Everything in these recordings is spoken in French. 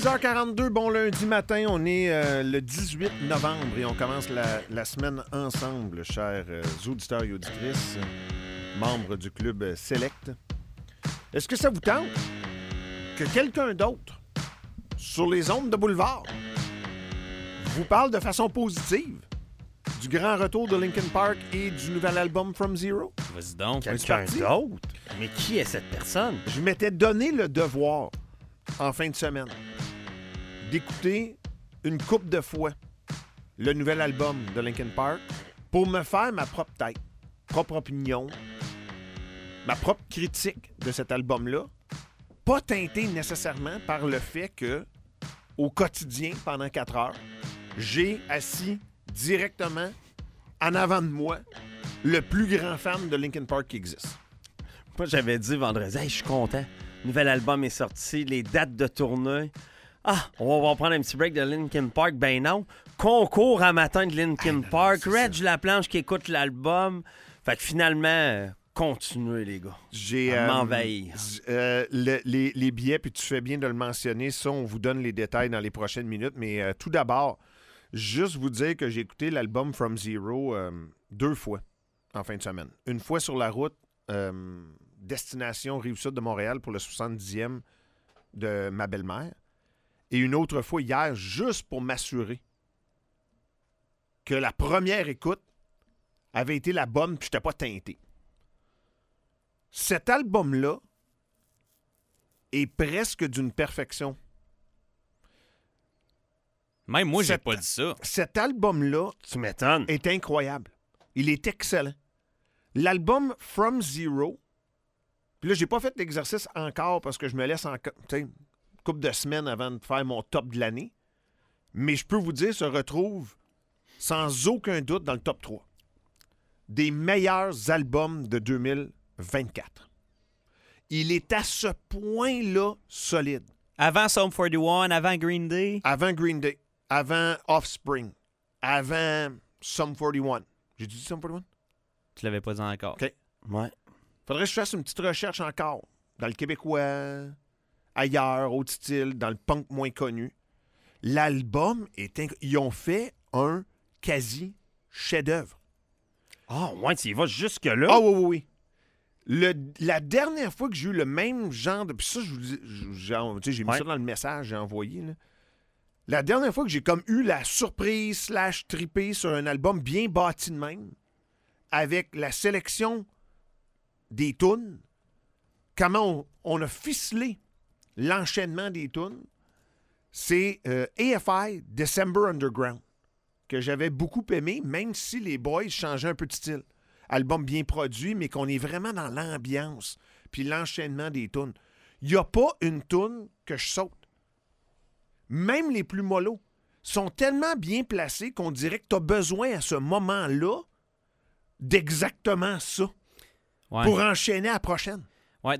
6h42, bon lundi matin, on est le 18 novembre et on commence la semaine ensemble, chers auditeurs et auditrices, membres du club Select. Est-ce que ça vous tente que quelqu'un d'autre, sur les ondes de boulevard, vous parle de façon positive du grand retour de Linkin Park et du nouvel album From Zero? Vas-y donc. Quelqu'un d'autre? Mais qui est cette personne? Je m'étais donné le devoir, en fin de semaine, d'écouter une couple de fois le nouvel album de Linkin Park pour me faire ma propre tête, propre opinion, ma propre critique de cet album-là, pas teintée nécessairement par le fait que, au quotidien, pendant 4 heures, j'ai assis directement en avant de moi le plus grand fan de Linkin Park qui existe. Moi, j'avais dit vendredi, hey, je suis content. Nouvel album est sorti, les dates de tournée. Ah, on va prendre un petit break de Linkin Park. Ben non. Concours à matin de Linkin Park. Reg Laplanche qui écoute l'album. Fait que finalement, continuez, les gars. J'ai m'envahir. Les billets, puis tu fais bien de le mentionner. Ça, on vous donne les détails dans les prochaines minutes. Mais tout d'abord, juste vous dire que j'ai écouté l'album From Zero 2 fois en fin de semaine. Une fois sur la route, destination Rive-Sud de Montréal pour le 70e de ma belle-mère. Et une autre fois hier, juste pour m'assurer que la première écoute avait été la bonne puis je n'étais pas teinté. Cet album-là est presque d'une perfection. Même moi, j'ai pas dit ça. Cet album-là, Tu m'étonnes. est incroyable. Il est excellent. L'album From Zero, puis là, j'ai pas fait l'exercice encore parce que je me laisse encore, une couple de semaines avant de faire mon top de l'année, mais je peux vous dire, se retrouve sans aucun doute dans le top 3 des meilleurs albums de 2024. Il est à ce point-là solide. Avant Sum 41, avant Green Day. Avant Green Day, avant Offspring, avant Sum 41. J'ai dit Sum 41? Tu l'avais pas dit encore. OK. Ouais. Faudrait que je fasse une petite recherche encore. Dans le québécois, ailleurs, autre style, dans le punk moins connu. L'album est... Ils ont fait un quasi chef-d'œuvre. Ah, ouais, tu y vas jusque-là? Ah oui. La dernière fois que j'ai eu le même genre de... Puis ça, j'ai mis ça dans le message, j'ai envoyé. Là. La dernière fois que j'ai comme eu la surprise / trippé sur un album bien bâti de même, avec la sélection des tunes, comment on a ficelé l'enchaînement des tunes, c'est AFI, December Underground, que j'avais beaucoup aimé, même si les boys changeaient un peu de style. Album bien produit, mais qu'on est vraiment dans l'ambiance puis l'enchaînement des tunes. Il n'y a pas une tune que je saute. Même les plus mollos sont tellement bien placés qu'on dirait que tu as besoin à ce moment-là d'exactement ça pour enchaîner à la prochaine. Ouais,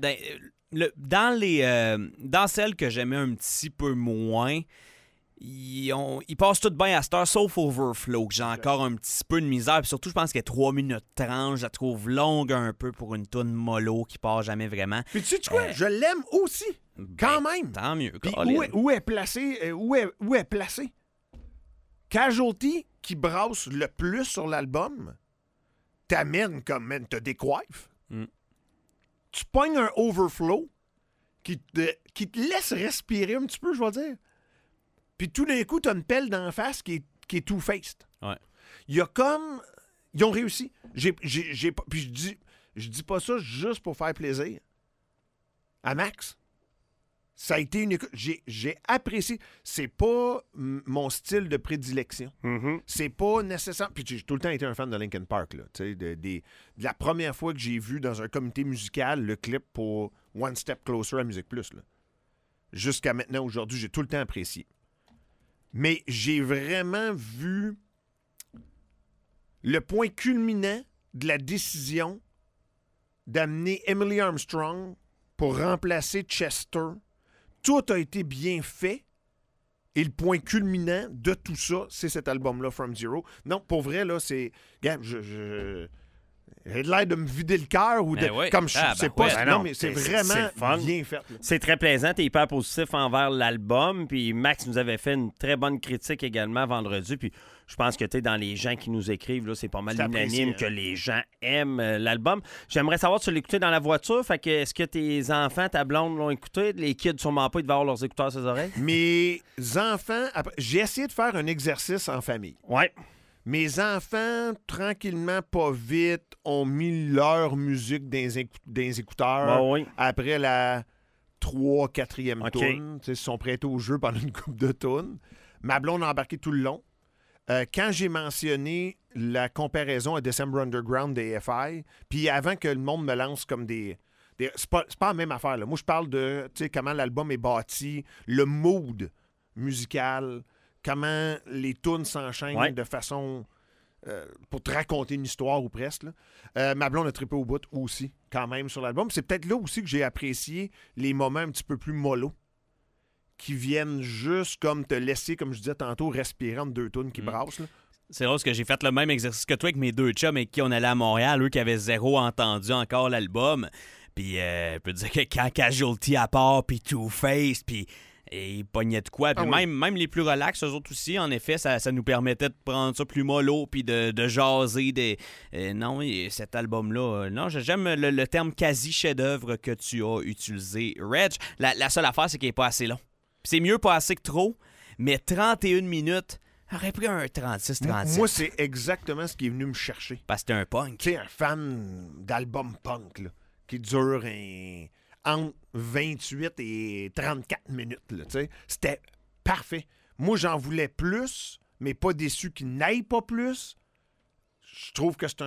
dans celles que j'aimais un petit peu moins, ils passent tout bien à cette heure, sauf Overflow, que j'ai encore un petit peu de misère. Puis surtout, je pense qu'elle est 3 minutes 30. Je la trouve longue un peu pour une toune mollo qui part jamais vraiment. Puis tu sais quoi? Je l'aime aussi, quand même. Tant mieux. Puis où est placé? Où est placé? Casualty, qui brasse le plus sur l'album, t'amène comme, man, te décoiffe. Tu pognes un Overflow qui te laisse respirer un petit peu, je vais dire. Puis tout d'un coup, t'as une pelle d'en face qui est two-faced. Ouais. Il y a comme... Ils ont réussi. Puis je dis pas ça juste pour faire plaisir. À Max, ça a été une... J'ai apprécié. C'est pas mon style de prédilection. Mm-hmm. C'est pas nécessaire. Puis j'ai tout le temps été un fan de Linkin Park. Là, de la première fois que j'ai vu dans un comité musical le clip pour One Step Closer à Musique Plus. Là. Jusqu'à maintenant, aujourd'hui, j'ai tout le temps apprécié. Mais j'ai vraiment vu le point culminant de la décision d'amener Emily Armstrong pour remplacer Chester. Tout a été bien fait. Et le point culminant de tout ça, c'est cet album-là, From Zero. Non, pour vrai, là, c'est... Regarde, J'ai l'air de me vider le cœur ou de. Ben oui. Comme je sais pas. ouais. Non, mais c'est vraiment c'est le fun. bien fait. Là. C'est très plaisant, t'es hyper positif envers l'album, puis Max nous avait fait une très bonne critique également vendredi, puis je pense que t'es dans les gens qui nous écrivent, là, c'est pas mal C'est apprécié, unanime que les gens aiment l'album. J'aimerais savoir si tu l'écoutais dans la voiture, fait que est-ce que tes enfants, ta blonde l'ont écouté? Les kids, sûrement pas, ils devaient avoir leurs écouteurs à ses oreilles? Mes enfants, j'ai essayé de faire un exercice en famille. Ouais. Mes enfants, tranquillement, pas vite, ont mis leur musique dans les écouteurs Ouais, oui. après la 3e, 4e OK. toune. Ils se sont prêtés au jeu pendant une couple de tounes. Ma blonde a embarqué tout le long. Quand j'ai mentionné la comparaison à December Underground des EFI, puis avant que le monde me lance comme des c'est pas la même affaire. Là. Moi, je parle de comment l'album est bâti, le mood musical, comment les tunes s'enchaînent de façon pour te raconter une histoire ou presque. Là. Ma blonde a trippé au bout aussi, quand même, sur l'album. C'est peut-être là aussi que j'ai apprécié les moments un petit peu plus mollo qui viennent juste comme te laisser, comme je disais tantôt, respirer entre deux tunes qui brassent. Là. C'est drôle parce que j'ai fait le même exercice que toi avec mes deux chums avec qui on allait à Montréal, eux qui avaient zéro entendu encore l'album. Puis je peux te dire que quand Casualty à part, puis Two-Face, puis ils pognaient de quoi. Puis même les plus relax, eux autres aussi, en effet, ça nous permettait de prendre ça plus mollo, puis de jaser. Non, cet album-là, non, j'aime le terme quasi chef-d'œuvre que tu as utilisé, Reg. La seule affaire, c'est qu'il n'est pas assez long. Puis c'est mieux pas assez que trop, mais 31 minutes... Aurait pris un 36-37. Moi, c'est exactement ce qui est venu me chercher. Parce que t'es un punk. Tu sais, un fan d'album punk, là, qui dure entre 28 et 34 minutes, là, tu sais. C'était parfait. Moi, j'en voulais plus, mais pas déçu qu'il n'aille pas plus. Je trouve que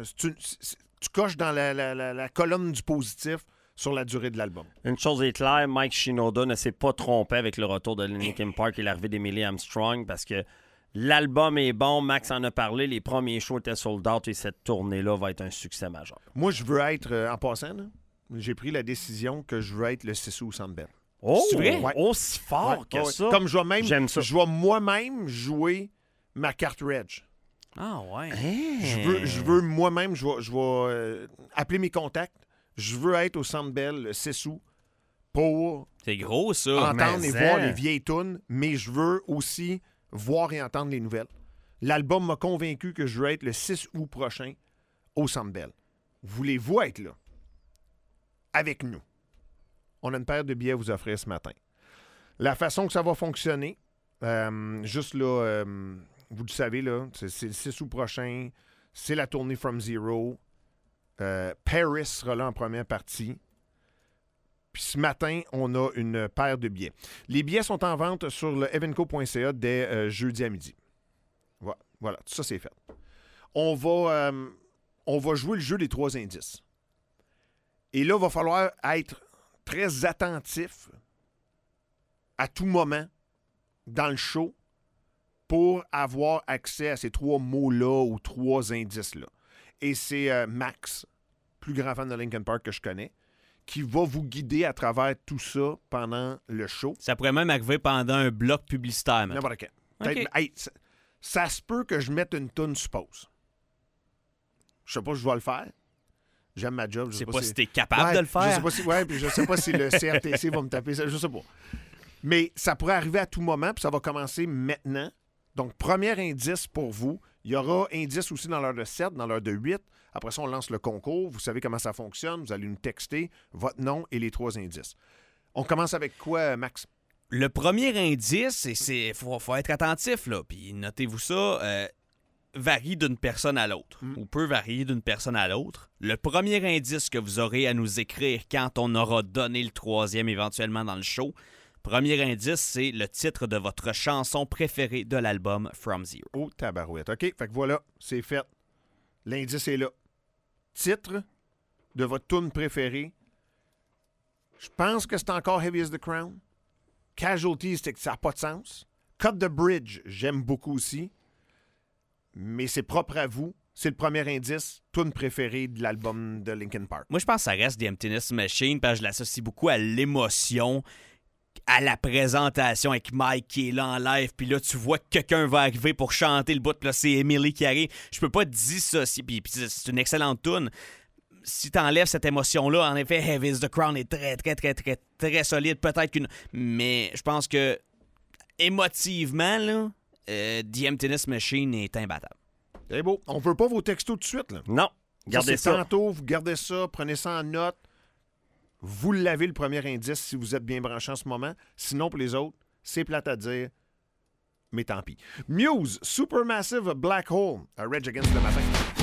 tu coches dans la colonne du positif sur la durée de l'album. Une chose est claire, Mike Shinoda ne s'est pas trompé avec le retour de Linkin Park et l'arrivée d'Emily Armstrong parce que l'album est bon, Max en a parlé, les premiers shows étaient sold out et cette tournée-là va être un succès majeur. Moi, je veux être, en passant, là, j'ai pris la décision que je veux être le Sissou au Centre Bell. Oh, c'est vrai? Ouais. Aussi fort que ça. Comme J'aime ça. je vais moi-même jouer ma carte Reg. Ah ouais. Je veux moi-même, je vais appeler mes contacts. Je veux être au Centre Bell, le Sissou, pour C'est gros, ça. entendre mais et voir les vieilles tunes, mais je veux aussi voir et entendre les nouvelles. L'album m'a convaincu que je veux être le 6 août prochain au Centre Bell. Voulez-vous être là? Avec nous. On a une paire de billets à vous offrir ce matin. La façon que ça va fonctionner, juste là, vous le savez, là, c'est le 6 août prochain. C'est la tournée From Zero. Paris sera là en première partie. Puis ce matin, on a une paire de billets. Les billets sont en vente sur le evenco.ca dès jeudi à midi. Voilà, tout ça c'est fait. On va jouer le jeu des 3 indices. Et là, il va falloir être très attentif à tout moment dans le show pour avoir accès à ces 3 mots-là ou 3 indices-là. Et c'est Max, plus grand fan de Linkin Park que je connais, qui va vous guider à travers tout ça pendant le show. Ça pourrait même arriver pendant un bloc publicitaire. Même. N'importe quand. OK. Hey, ça se peut que je mette une toune suppose. Je sais pas si je vais le faire. J'aime ma job. Je sais pas si t'es capable de le faire. Je sais pas si le CRTC va me taper ça. Je sais pas. Mais ça pourrait arriver à tout moment, puis ça va commencer maintenant. Donc, premier indice pour vous. Il y aura indice aussi dans l'heure de 7, dans l'heure de 8. Après ça, on lance le concours. Vous savez comment ça fonctionne. Vous allez nous texter votre nom et les 3 indices. On commence avec quoi, Max? Le premier indice, il faut être attentif, là. Puis notez-vous ça, varie d'une personne à l'autre. Ou peut varier d'une personne à l'autre. Le premier indice que vous aurez à nous écrire quand on aura donné le 3e éventuellement dans le show, premier indice, c'est le titre de votre chanson préférée de l'album From Zero. Oh, tabarouette. OK, fait que voilà, c'est fait. L'indice est là. Titre de votre tune préférée. Je pense que c'est encore Heavy as the Crown. Casualties, c'est que ça n'a pas de sens. Cut the Bridge, j'aime beaucoup aussi. Mais c'est propre à vous. C'est le premier indice, tune préférée de l'album de Linkin Park. Moi, je pense que ça reste The Emptiness Machine parce que je l'associe beaucoup à l'émotion à la présentation avec Mike qui est là en live, puis là, tu vois que quelqu'un va arriver pour chanter le bout, puis là, c'est Emily qui arrive. Je peux pas dissocier, puis c'est une excellente tune. Si t'enlèves cette émotion-là, en effet, Heavy is the Crown est très, très, très, très, très solide. Peut-être qu'une... Mais je pense que émotivement, là, The Emptiness Machine est imbattable. C'est beau. On veut pas vos textos tout de suite, là. Non, gardez ça. Tantôt, vous gardez ça, prenez ça en note. Vous l'avez, le premier indice, si vous êtes bien branché en ce moment. Sinon, pour les autres, c'est plate à dire, mais tant pis. Muse, Supermassive Black Hole, à Rage Against le matin.